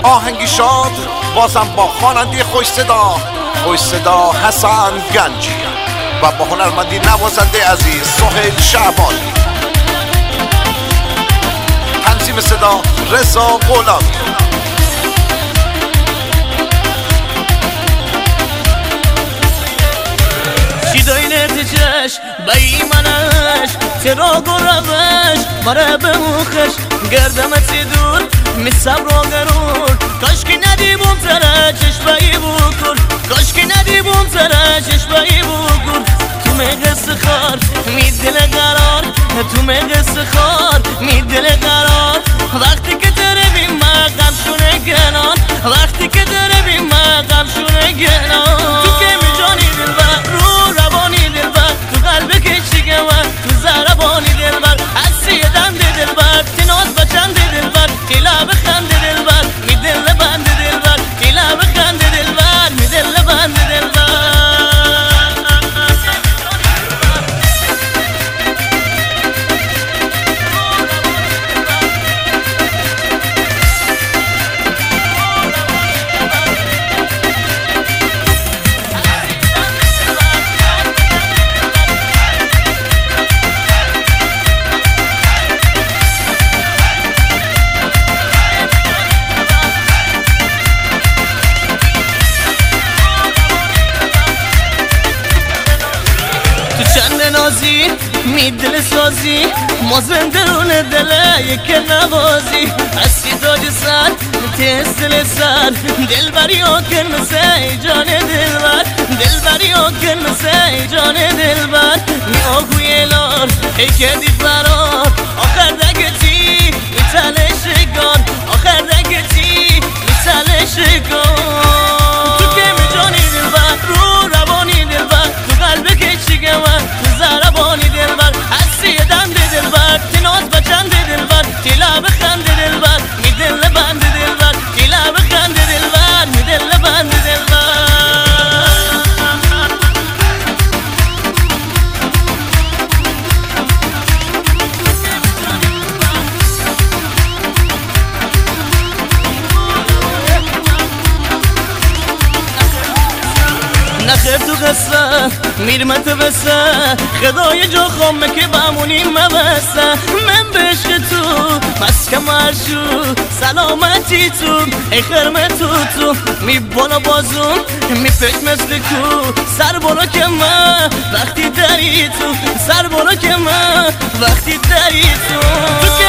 آهنگی شاد بازم با خواننده خوش صدا حسن گنجی و با هنرمندی نوازنده عزیز سهیل شعبانی. تنظیم صدا رضا غلامی. شیدای نتیجهش به ایمانش تراغ و روش مره به موخش گردمتی دور می صبر و گرور کاشکی ندیبون تره چشمایی بکر کاشکی ندیبون تره چشمایی بکر تو مقص خار می دل قرار تو مقص خار می دل قرار وقتی که داره بی مقام شونه گنان وقتی که داره بی مقام شونه گنان تو که می جانی دل بر رو روانی دل بر تو قلبه که چیگه من تو زربانی دل بر حسی دند دل بر تیناز بچند دل بر تیلا بخند دل بر می دل بند دل بر تیلا بخند دل بر می دل بند دل بر. می دل سازی ما زندرون دل یک نوازی هستی تاج سر تستل سر دل بری آکن سی جان دل بر دل بری آکن سی جان دل بر می آگوی لار ای کدی فرار آخر دگتی می تلشگان آخر دگتی می تلشگان تو که می جانی دل بر رو روانی دل بر تو قلبه که چیگه من تو زربانی دل بر حسی دند دل بر تیناز بچند دل بر تیلا بخند دل بر می دل بند دل بر تیلا بخند دل بر می دل بند دل بر. نخیر تو قصه میرمت بسه خدای جا خامه که بمونیم مبسته من به عشق تو مسکم هرشو سلامتی تو ای خرمه تو می بالا بازون می فکر مثل کو سر بالا که من وقتی داری تو سر بالا که من وقتی داری تو